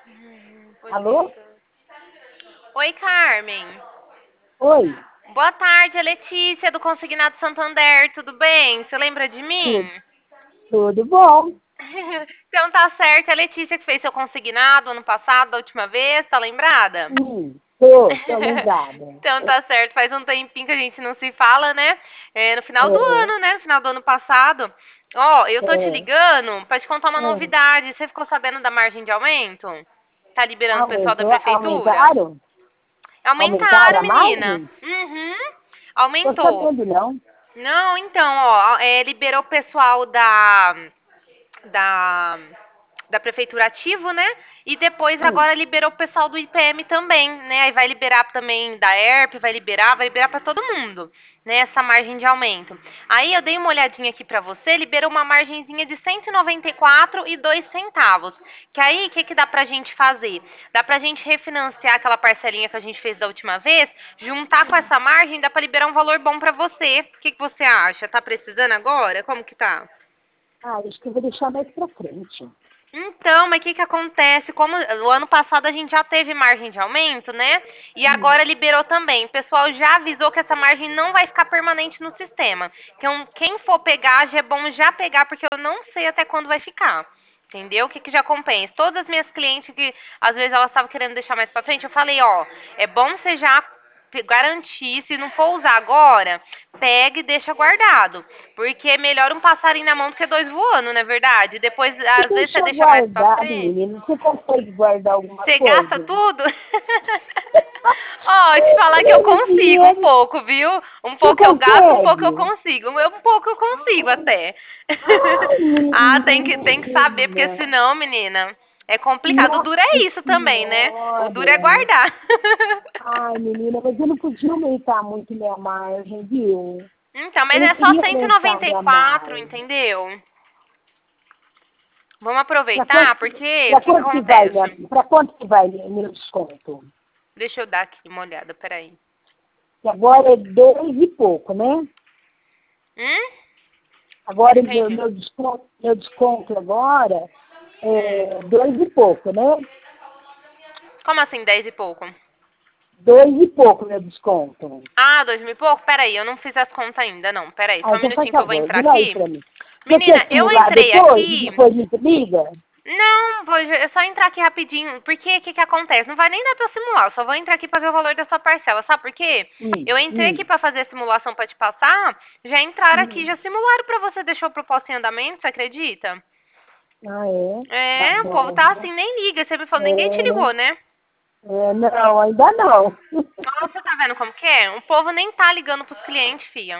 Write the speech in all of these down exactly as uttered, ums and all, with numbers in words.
Hum, Alô? positivo. Oi, Carmen. Oi, Boa tarde, é Letícia do Consignado Santander, tudo bem? Você lembra de mim? tudo, tudo bom? Então tá certo, é a Letícia que fez seu consignado ano passado, da última vez, tá lembrada? Sim, tô, tô lembrada. Então tá certo, faz um tempinho que a gente não se fala, né? É, no final do É, ano, né? No final do ano passado. Ó, eu tô te é, ligando pra te contar uma é. novidade. Você ficou sabendo da margem de aumento? Tá liberando o pessoal da Aumentou, prefeitura? aumentaram? Aumentaram Aumentaram, a menina. margem? Uhum. Tô Aumentou. sabendo não. Não, então, ó, é, liberou o pessoal da da, da prefeitura ativo, né? E depois Hum, agora liberou o pessoal do I P M também, né? Aí vai liberar também da E R P, vai liberar, vai liberar para todo mundo, né? Essa margem de aumento. Aí eu dei uma olhadinha aqui para você, liberou uma margenzinha de cento e noventa e quatro e dois centavos. Que aí, o que que dá pra gente fazer? Dá pra gente refinanciar aquela parcelinha que a gente fez da última vez, juntar com essa margem, dá pra liberar um valor bom pra você. O que que você acha? Tá precisando agora? Como que tá? ah, acho que eu vou deixar mais pra frente. Então, mas o que que acontece? Como o ano passado a gente já teve margem de aumento, né? E Hum, agora liberou também. O pessoal já avisou que essa margem não vai ficar permanente no sistema. Então, quem for pegar, já é bom já pegar, porque eu não sei até quando vai ficar. Entendeu? O que que já compensa? Todas as minhas clientes que às vezes elas estavam querendo deixar mais pra frente, eu falei, ó, é bom você já pe- garantir, se não for usar agora, pega e deixa guardado. Porque é melhor um passarinho na mão do que dois voando, não é verdade? Depois, você às vezes, você deixa deixa mais pra guardado, frente. menino. Você consegue guardar alguma Você gasta coisa? tudo? Ó, te falar que eu Esse consigo um dinheiro, pouco, viu? Um você pouco eu gasto, um pouco eu consegue? consigo. Eu, um pouco eu consigo até. Ai, Ah, tem que, tem que saber, porque menina. senão, menina, é complicado. O duro é Nossa isso também, né? O duro é senhora. guardar. Ai, menina, mas eu não podia aumentar muito minha margem, viu? Então, Eu mas não é só queria cento e aumentar noventa e minha quatro, margem. entendeu? Vamos Para aproveitar, quanto, porque o pra que que quanto que vai, acontece? minha, pra quanto que vai meu desconto? Deixa eu dar aqui uma olhada, peraí. Que agora é dois e pouco, né? Hum? Não Agora meu, entendi. meu, desconto, meu desconto agora Hum. é dois e pouco, né? Como assim, dez e pouco? Dois e pouco meu desconto. Ah, dois mil e pouco? Peraí, eu não fiz as contas ainda, não. Peraí, Ah, só um então faz minutinho que eu vou favor, entrar vira aí aqui. pra mim. Você Menina, quer eu simular entrei depois e aqui. depois me liga? Não, vou, é só entrar aqui rapidinho. Porque o que, que acontece? Não vai nem dar pra simular. Eu só vou entrar aqui pra ver o valor da sua parcela. Sabe por quê? Hum, Eu entrei aqui hum, pra fazer a simulação pra te passar. Já entraram aqui, hum. já simularam pra você, deixou o propósito em andamento, você acredita? Ah, é? Tá É, o povo bom. tá assim, nem liga. Você me falou, ninguém te É, ligou, né? é, não, ainda não. Nossa, tá vendo como que é? O povo nem tá ligando pros clientes, fia.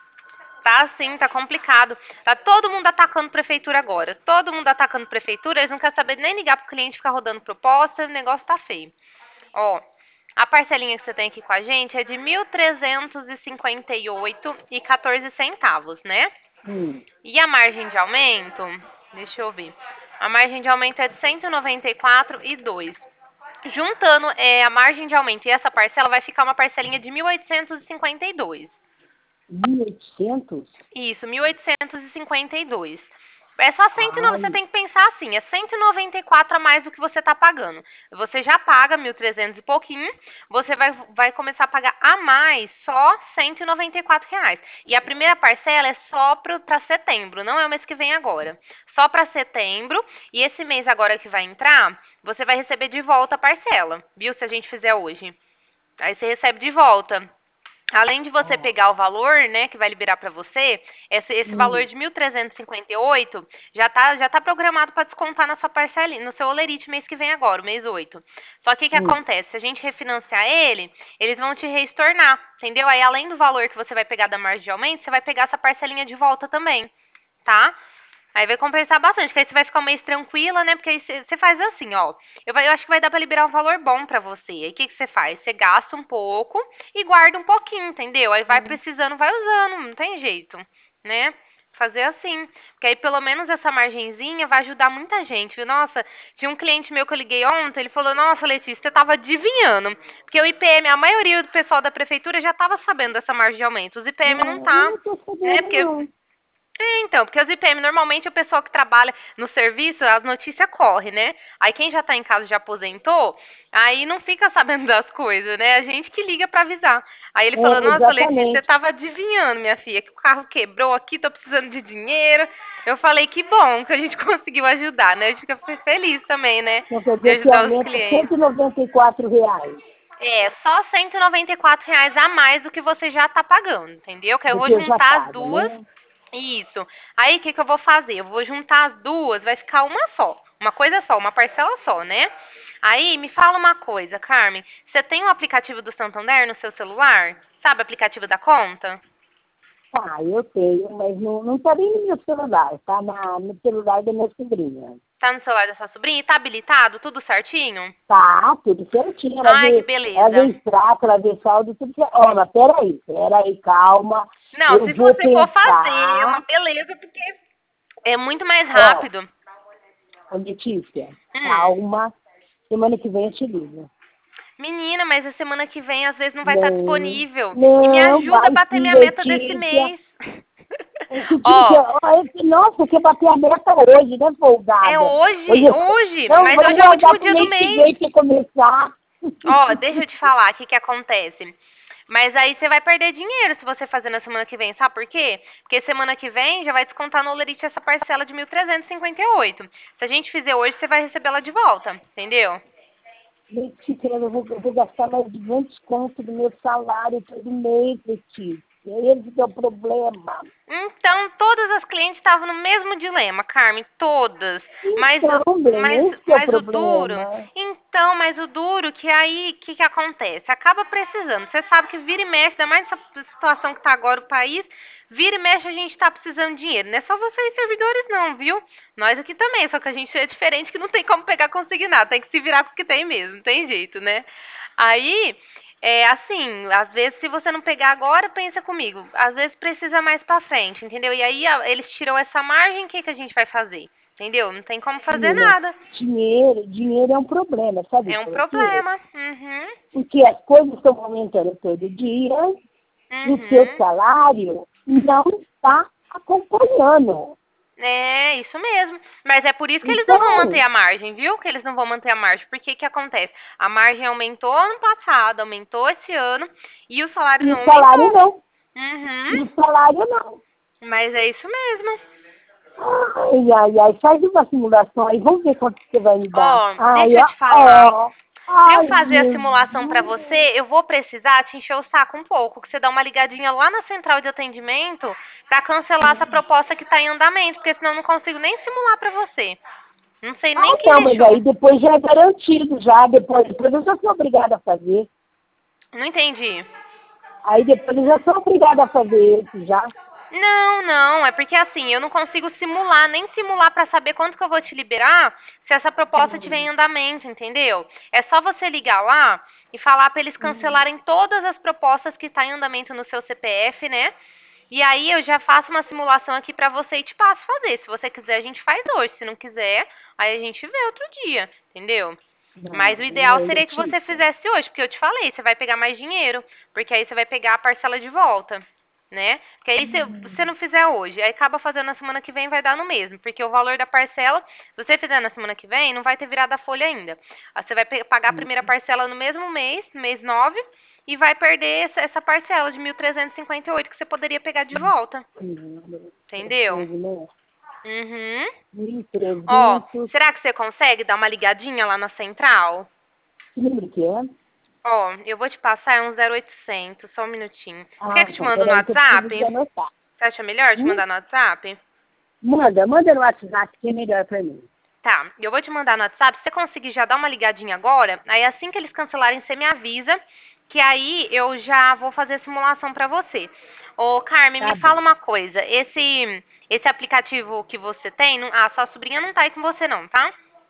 Tá assim, tá complicado. Tá todo mundo atacando prefeitura agora. Todo mundo atacando prefeitura, eles não querem saber nem ligar pro cliente ficar rodando proposta, o negócio tá feio. Ó, a parcelinha que você tem aqui com a gente é de mil trezentos e cinquenta e oito e quatorze centavos, né? Hum, E a margem de aumento, deixa eu ver. A margem de aumento é de cento e noventa e quatro e dois. Juntando é, a margem de aumento e essa parcela vai ficar uma parcelinha de mil oitocentos e cinquenta e dois. mil e oitocentos? Isso, mil oitocentos e cinquenta e dois. É só cento e noventa, você Ai, tem que pensar assim, é cento e noventa e quatro a mais do que você está pagando. Você já paga mil e trezentos e pouquinho, você vai, vai começar a pagar a mais só cento e noventa e quatro reais. E a primeira parcela é só para setembro, não é o mês que vem agora. Só para setembro, e esse mês agora que vai entrar, você vai receber de volta a parcela, viu? Se a gente fizer hoje. Aí você recebe de volta. Além de você ó, pegar o valor, né, que vai liberar para você, esse, esse valor hum, de mil trezentos e cinquenta e oito já tá, já tá programado para descontar na sua parcela, no seu olerite mês que vem agora, o mês oito. Só que o que hum, acontece? Se a gente refinanciar ele, eles vão te reestornar, entendeu? Aí além do valor que você vai pegar da margem de aumento, você vai pegar essa parcelinha de volta também, tá? Aí vai compensar bastante, porque aí você vai ficar um mês tranquila, né? Porque aí você você faz assim, ó. Eu, vai- eu acho que vai dar pra liberar um valor bom pra você. Aí o que, que você faz? Você gasta um pouco e guarda um pouquinho, entendeu? Aí vai hum. precisando, vai usando, não tem jeito, né? Fazer assim. Porque aí pelo menos essa margenzinha vai ajudar muita gente, viu? Nossa, tinha um cliente meu que eu liguei ontem, ele falou, nossa, Letícia, você tava adivinhando. Porque o I P M, a maioria do pessoal da prefeitura já tava sabendo dessa margem de aumento. Os I P M não Não, eu tá, não tô né? sabendo, Porque não. É, então, porque as I P M, normalmente o pessoal que trabalha no serviço, as notícias correm, né? Aí quem já tá em casa já aposentou, aí não fica sabendo das coisas, né? A gente que liga pra avisar. Aí ele falou, É, nossa, Letícia, você exatamente. tava adivinhando, minha filha, que o carro quebrou aqui, tô precisando de dinheiro. Eu falei, que bom que a gente conseguiu ajudar, né? A gente fica feliz também, né? Então quer De dizer que ajudar os aumenta clientes. cento e noventa e quatro reais. É, só cento e noventa e quatro reais a mais do que você já tá pagando, entendeu? Que aí eu Do vou que eu já juntar as pago, duas. né? Isso. Aí o que, que eu vou fazer? Eu vou juntar as duas, vai ficar uma só. Uma coisa só, uma parcela só, né? Aí me fala uma coisa, Carmen. Você tem o aplicativo do Santander no seu celular? Sabe o aplicativo da conta? Tá, eu tenho, mas não, não tá nem no meu celular, tá na, no celular da minha sobrinha. Tá no celular da sua sobrinha e tá habilitado? Tudo certinho? Tá, tudo certinho. Ela Ai, que vê, ela vê beleza. extrato, ela vê saldo, tudo certo. Ó, mas peraí, peraí, calma. Não, Eu se vou você for fazer, é uma pensar. beleza, porque é muito mais Ó, rápido. ô, Letícia, Hum. calma. Semana que vem eu te ligo. Menina, mas a semana que vem às vezes não vai estar Não, disponível. E me não, ajuda a vai bater sim, minha meta desse Letícia. mês. Letícia, Ó, ó, esse- nossa, você bateu a meta hoje, né, é folgada? hoje, Hoje, hoje, não, mas vamos hoje é o guardar último pro dia do mês que mês. vem pra começar. Ó, deixa eu te falar o que que acontece. Mas aí você vai perder dinheiro se você fazer na semana que vem, sabe por quê? Porque semana que vem já vai descontar no Olerite essa parcela de mil trezentos e cinquenta e oito. Se a gente fizer hoje, você vai receber ela de volta, entendeu? Letícia, eu vou, eu vou gastar mais de duzentos conto do meu salário todo mês, Letícia. Esse que é o problema. Então, todas as clientes estavam no mesmo dilema, Carmen, todas. Mas o, Então, bem, mas, esse que é o mas o duro, problema. então, mas o duro que aí, o que que acontece? Acaba precisando. Você sabe que vira e mexe, ainda mais nessa situação que tá agora o país, vira e mexe a gente tá precisando de dinheiro. Não é só vocês servidores não, viu? Nós aqui também, só que a gente é diferente que não tem como pegar consignado, tem que se virar com o que tem mesmo, não tem jeito, né? Aí, é assim, às vezes se você não pegar agora, pensa comigo, às vezes precisa mais pra frente, entendeu? E aí a- eles tiram essa margem, o que que a gente vai fazer? Entendeu? Não tem como fazer Menina, nada. dinheiro, dinheiro é um problema, sabe É um por quê? problema. Uhum. Porque as coisas estão aumentando todo dia e o seu Uhum. salário não está acompanhando. É, isso mesmo. Mas é por isso que eles não vão manter Então, a margem, viu? Que eles não vão manter a margem. Porque que acontece? A margem aumentou ano passado, aumentou esse ano e o salário e não o salário aumentou. não. Uhum. E o salário não. Mas é isso mesmo. Ai, ai, ai, faz uma simulação aí, vamos ver quanto você vai me dar. Ó, Ai, deixa eu ó, te falar. ó. Pra eu Ai, fazer a meu simulação pra Deus. você, eu vou precisar te encher o saco um pouco, que você dá uma ligadinha lá na central de atendimento pra cancelar essa proposta que tá em andamento, porque senão eu não consigo nem simular pra você. Não sei nem Ah, quem não, mas deixou. aí depois já é garantido, já. Depois, depois eu já sou obrigada a fazer. Não entendi. Aí depois eu já sou obrigada a fazer esse já. Não, não, é porque assim, eu não consigo simular, nem simular pra saber quanto que eu vou te liberar se essa proposta estiver em Hum, andamento, entendeu? É só você ligar lá e falar pra eles hum, cancelarem todas as propostas que estão em andamento no seu C P F, né? E aí eu já faço uma simulação aqui pra você e te passo fazer. Se você quiser, a gente faz hoje. Se não quiser, aí a gente vê outro dia, entendeu? Mas o não, ideal não, seria que você Letícia. fizesse hoje, porque eu te falei, você vai pegar mais dinheiro, porque aí você vai pegar a parcela de volta, né? Porque aí se você não fizer hoje, aí acaba fazendo na semana que vem, vai dar no mesmo, porque o valor da parcela, se você fizer na semana que vem, não vai ter virado a folha ainda. Aí você vai pe- pagar a primeira parcela no mesmo mês, mês nove, e vai perder essa, essa parcela de mil trezentos e cinquenta e oito que você poderia pegar de volta, Hum, entendeu? fogo, né? Uhum. Mil e Ó, trezentos. será que você consegue dar uma ligadinha lá na central? Que número que é? Ó, eu vou te passar, é um zero oitocentos, só um minutinho. Você quer Ah, que eu te então, mando no peraí que eu preciso de WhatsApp? anotar. Você acha melhor eu te Hum? mandar no WhatsApp? Manda, manda no WhatsApp que é melhor pra mim. Tá, eu vou te mandar no WhatsApp. Se você conseguir já dar uma ligadinha agora, aí assim que eles cancelarem, você me avisa, que aí eu já vou fazer a simulação pra você. Ô, Carmen, me Tá fala bom. uma coisa. Esse esse aplicativo que você tem, não, ah, sua sobrinha não tá aí com você não, tá?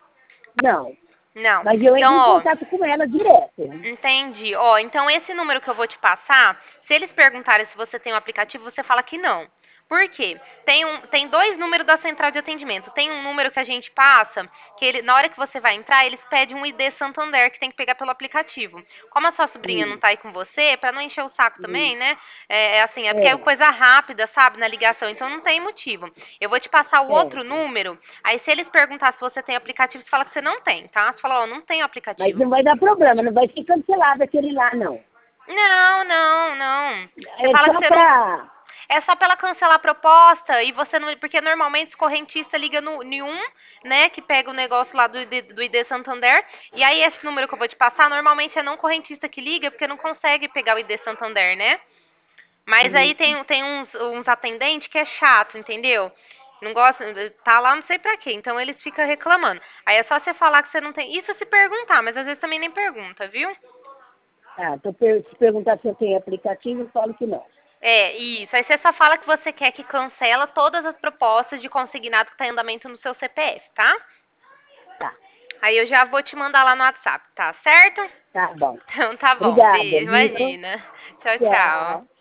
Não, Não. mas eu Então, entro em ó, contato com ela direto. entendi. Ó, então esse número que eu vou te passar, se eles perguntarem se você tem um aplicativo, você fala que não. Por quê? Tem, um, tem dois números da central de atendimento. Tem um número que a gente passa, que ele, na hora que você vai entrar, eles pedem um I D Santander, que tem que pegar pelo aplicativo. Como a sua sobrinha não Hum, tá aí com você, pra não encher o saco hum. também, né? É, é assim, é porque é É, coisa rápida, sabe, na ligação, então não tem motivo. Eu vou te passar o outro certo. número, aí se eles perguntar se você tem aplicativo, você fala que você não tem, tá? Você fala, ó, não tenho Mas aplicativo. não vai dar problema, não vai ser cancelado aquele lá, não. Não, não, não. Você É fala que só você não. para... É só pra ela cancelar a proposta e você não. Porque normalmente os correntistas ligam no, em um, né? Que pega o negócio lá do, I D do I D Santander. E aí, esse número que eu vou te passar, normalmente é não correntista que liga, porque não consegue pegar o I D Santander, né? Mas aí tem, tem uns, uns atendentes que é chato, entendeu? Não gosta, tá lá não sei pra quê. Então eles ficam reclamando. Aí é só você falar que você não tem. Isso se perguntar, mas às vezes também nem pergunta, viu? Ah, tô per se perguntar se eu tenho aplicativo, eu falo que não. É, isso. Aí você só fala que você quer que cancela todas as propostas de consignado que tá em andamento no seu C P F, tá? Tá, Aí eu já vou te mandar lá no WhatsApp, tá certo? tá bom. Então tá bom, Obrigada, beijo, viu? imagina. Tchau, tchau. Tchau.